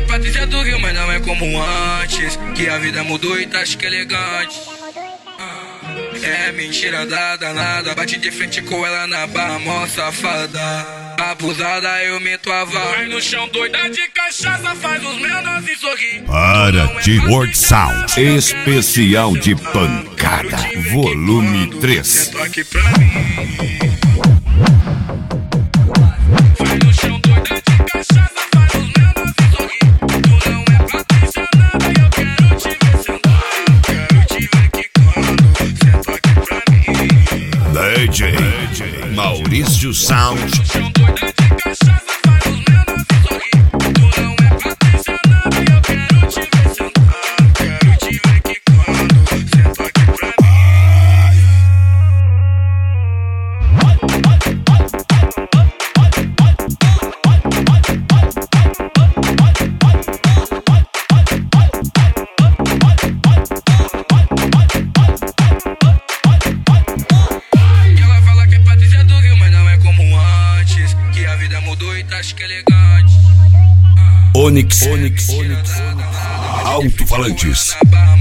Patrícia do Rio, mas não é como antes. Que a vida mudou e tá acho que elegante. É mentira danada, bate de frente com ela na barra, mó safada. Abusada, eu meto a vara. Vai no chão doida de cachaça, faz os menores sorrir. Para de World Sound, especial de pancada, volume 3. Senta aqui pra mim. Vai no chão doida de cachaça, faz os menores sorrir. Tu não é Patrícia nada e eu quero te ver sentar. Quero te ver quicando, senta aqui pra mim. DJ Maurício Sound. Acho que é elegante. Onyx Alto-falantes.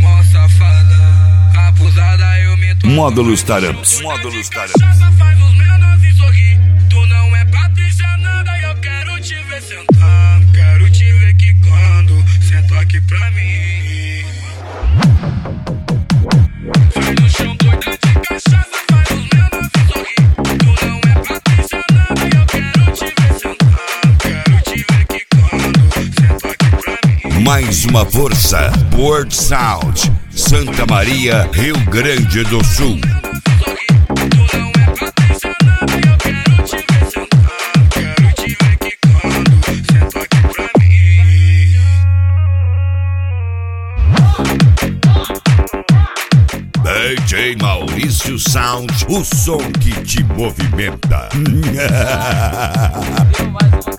Módulos Taramps. Faz os menores sorrir. Tu não é Patrícia nada e eu quero te ver sentar. Quero te ver quicando, senta aqui pra mim. Vai no chão doida de cachaça, faz os menores sorrir. Tu não é Patrícia nada e eu quero te ver sentar. Quero te ver quicando, senta aqui pra mim. Mais uma força, World Sound, Santa Maria, Rio Grande do Sul. DJ Maurício Sound, o som que te movimenta.